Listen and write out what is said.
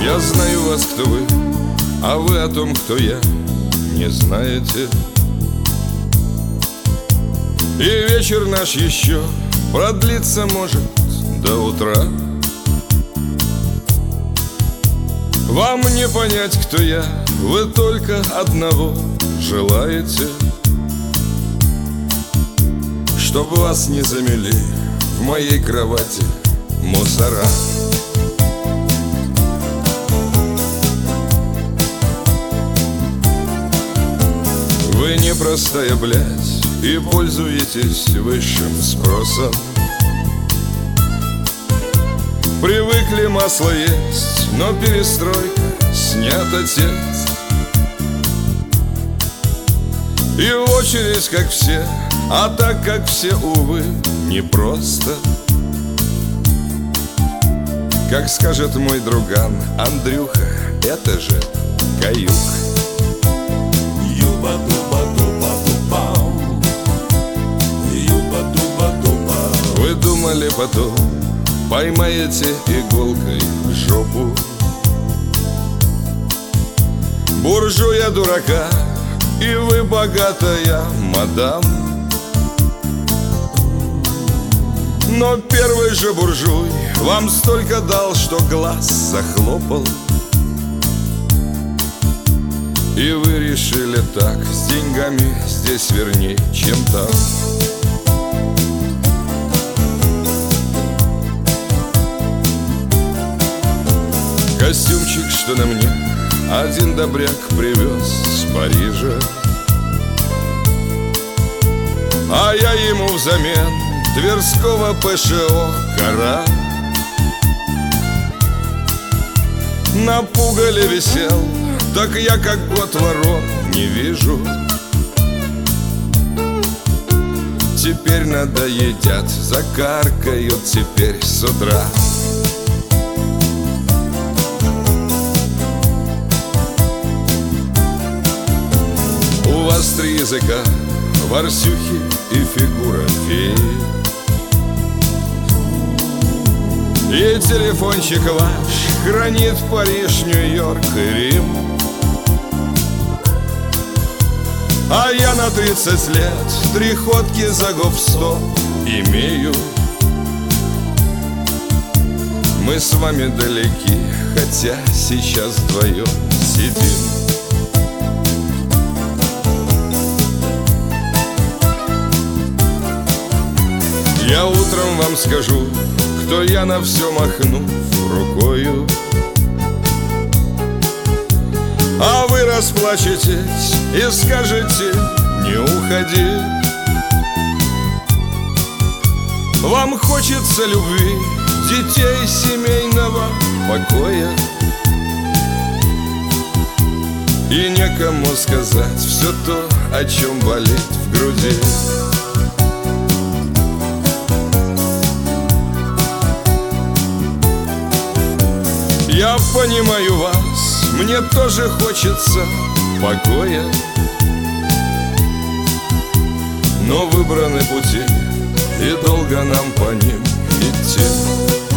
Я знаю вас, кто вы, а вы о том, кто я, не знаете. И вечер наш еще продлиться может до утра. Вам не понять, кто я, вы только одного желаете: чтоб вас не замели в моей кровати мусора. Вы не простая блядь и пользуетесь высшим спросом. Привыкли масло есть, но перестройка снят отец. И в очередь, как все, а так как все, увы, непросто. Как скажет мой друган Андрюха, это же каюк. Вы думали, потом поймаете иголкой в жопу буржуя дурака, и вы богатая мадам. Но первый же буржуй вам столько дал, что глаз захлопал. И вы решили так: с деньгами здесь верней, чем там. Костюмчик, что на мне, один добряк привез с Парижа, а я ему взамен Тверского ПШО кора. На пугале висел, так я как год ворон не вижу. Теперь надоедят, закаркают теперь с утра. У вас 3 языка, ворсюхи и фигура феи. И телефончик ваш хранит Париж, Нью-Йорк и Рим. А я на 30 лет 3 ходки за гоп-стоп имею. Мы с вами далеки, хотя сейчас вдвоем сидим. Я утром вам скажу, кто я, на все махнув рукою. А вы расплачетесь и скажете: не уходи. Вам хочется любви, детей, семейного покоя, и некому сказать все то, о чем болит в груди. Я понимаю вас, мне тоже хочется покоя, но выбраны пути, и долго нам по ним идти.